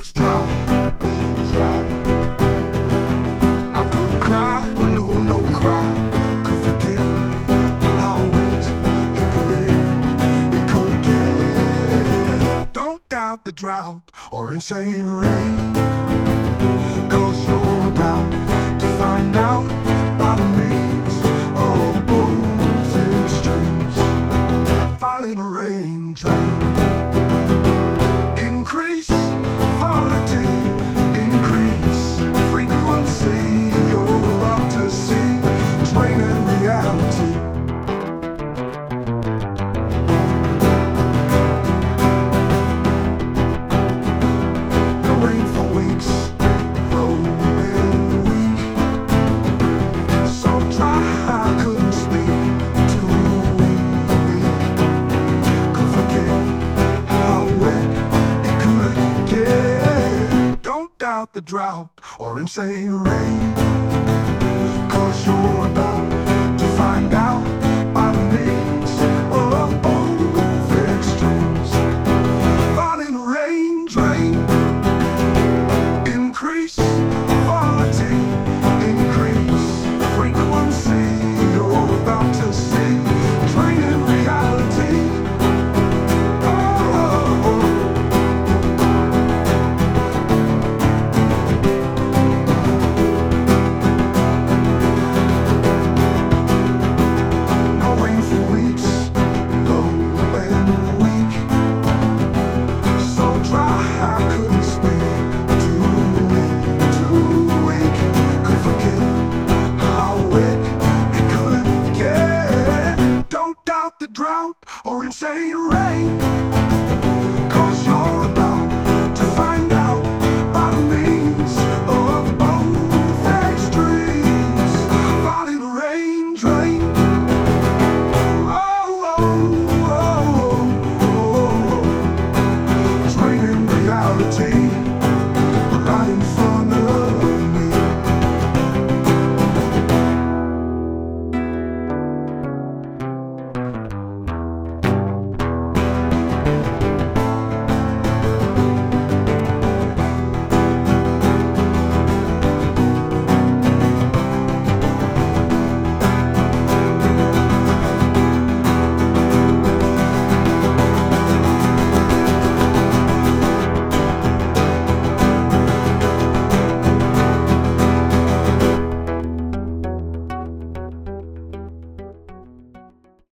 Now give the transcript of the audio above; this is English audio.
Drought, drought. I could cry, but no cry. Could forget how wet it could get. Don't doubt the drought or insane rain. 'Cause you're about to find out by the means of bones and strings. Falling rain train. Increase quality, increase frequency. You're about to see draining reality. The rain for weeks, rolling weak, so dry I couldn't speak. Too weak, could forget how wet it could get. Don't doubt the drought or insane rain. 'Cause you're about to find out